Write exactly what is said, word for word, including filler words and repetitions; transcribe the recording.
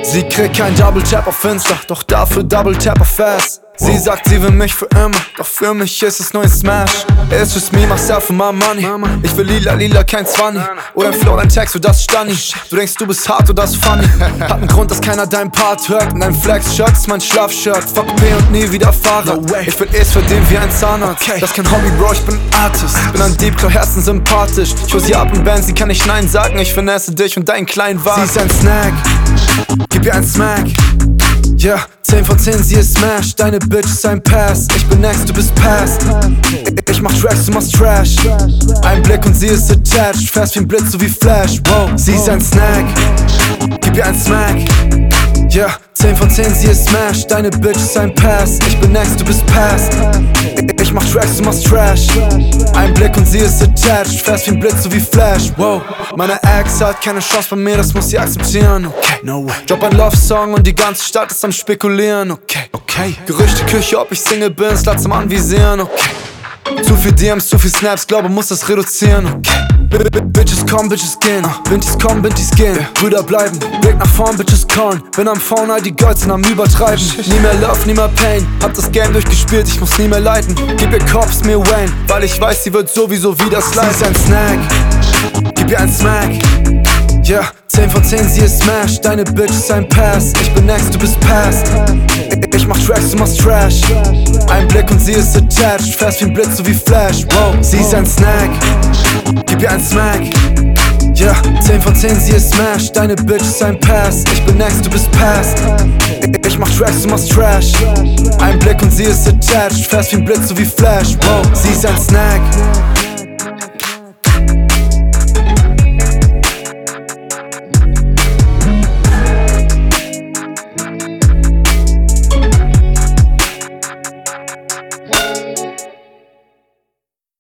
Sie kriegt kein Double Tap auf Insta, doch dafür Double Tap auf Fast. Sie sagt, sie will mich für immer, doch für mich ist es nur ein Smash. It's just me, myself and my money. Ich will lila, lila, kein Zwanni. Oder ein Flow, dein Text, so das Stunny. Du denkst, du bist hart oder das funny. Hat einen Grund, dass keiner dein Part hört. Und dein Flex-Shirt ist mein Schlafshirt. Fuck P und nie wieder Fahrrad. Ich will es verdienen wie ein Zahnarzt. Das ist kein Hobby, Bro, ich bin Artist. Bin ein Deep, klar, Herzen sympathisch. Ich hol sie ab in Band, sie kann nicht Nein sagen. Ich finesse dich und deinen kleinen Wagen. Sie ist ein Snack, gib ihr ein Smack. Ja, yeah, zehn von zehn, sie ist Smash. Deine Bitch ist ein Pass. Ich bin next, du bist past. Ich mach Tracks, du machst Trash. Ein Blick und sie ist attached. Fast wie ein Blitz, so wie Flash. Wow, sie ist ein Snack, gib ihr ein Smack. Ja, yeah, zehn von zehn, sie ist Smash. Deine Bitch ist ein Pass. Ich bin next, du bist past. Ich mach Tracks, du machst Trash. Ein Blick und sie ist attached. Fast wie ein Blitz, so wie Flash. Wow, meine Ex hat keine Chance bei mir, das muss sie akzeptieren. Okay, no way. Drop ein Love-Song und die ganze Stadt ist am Spekulieren. Okay, okay. Gerüchteküche, ob ich Single bin, es lass zum Anvisieren. Okay. Zu viel D Ms, zu viel Snaps, glaube, muss das reduzieren. Okay. Bitches kommen, Bitches gehen. Bintis kommen, Bintis gehen. Brüder bleiben, Blick nach vorn, Bitches callen. Bin am Phone, all die Girls sind am Übertreiben. Nie mehr Love, nie mehr Pain. Hab das Game durchgespielt, ich muss nie mehr leiden. Gib ihr Cops, mir Wayne, weil ich weiß, sie wird sowieso wieder sliden. Sie ist ein Snack, gib ihr ein Smack. Ja, yeah, zehn von zehn, sie ist Smash. Deine Bitch ist ein Pass. Ich bin next, du bist past. Ich mach Tracks, du machst Trash. Ein Blick und sie ist attached. Fast wie ein Blitz, so wie Flash. Wow, sie ist ein Snack, gib ihr ein Smack. Ja, yeah, zehn von zehn, sie ist Smash. Deine Bitch ist ein Pass. Ich bin next, du bist past. Ich mach Tracks, du machst Trash. Ein Blick und sie ist attached. Fast wie ein Blitz, so wie Flash. Wow, sie ist ein Snack,